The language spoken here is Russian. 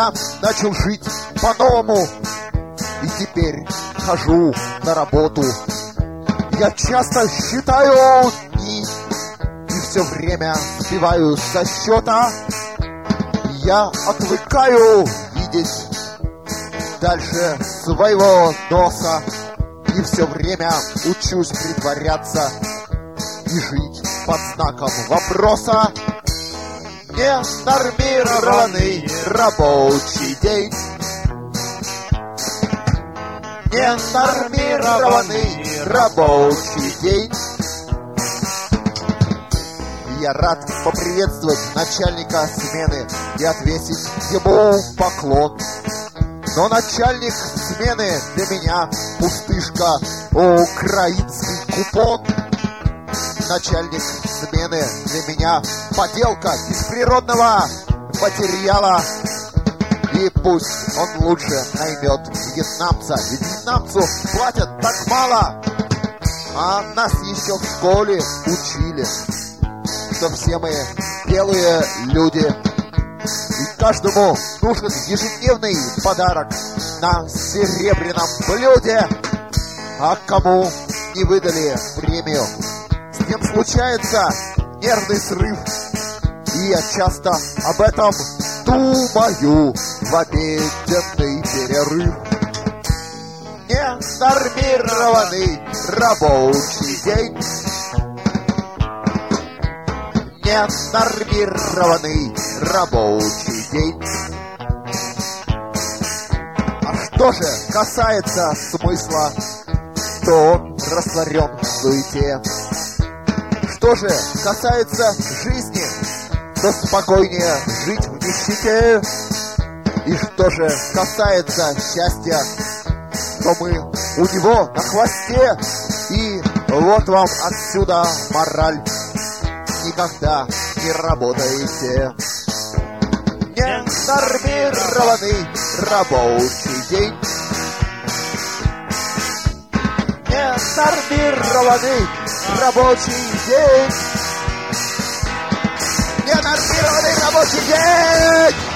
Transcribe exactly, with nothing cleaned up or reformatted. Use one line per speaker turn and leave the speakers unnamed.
я начал жить по-новому. И теперь хожу на работу. Я часто считаю дни и все время сбиваю со счета. Я отвыкаю видеть дальше своего носа. И все время учусь притворяться и жить под знаком вопроса. Ненормированный рабочий день. Ненормированный рабочий день. Я рад поприветствовать начальника смены и отвесить ему поклон. Но начальник смены для меня пустышка, украинский купон. Начальник смены для меня поделка из природного материала. И пусть он лучше наймет вьетнамца, ведь вьетнамцу платят так мало. А нас еще в школе учили, что все мы белые люди. И каждому нужен ежедневный подарок на серебряном блюде. А кому не выдали премию, с тем случается нервный срыв. И я часто об этом думаю в обеденный перерыв. Ненормированный рабочий день. Ненормированный рабочий день. А что же касается смысла, то он растворен в суете. Что же касается жизни, то спокойнее жить в нищете. И что же касается счастья, то мы у него на хвосте. И вот вам отсюда мораль: никогда не работайте. Ненормированный рабочий день. Ненормированный рабочий день. Ненормированный рабочий день.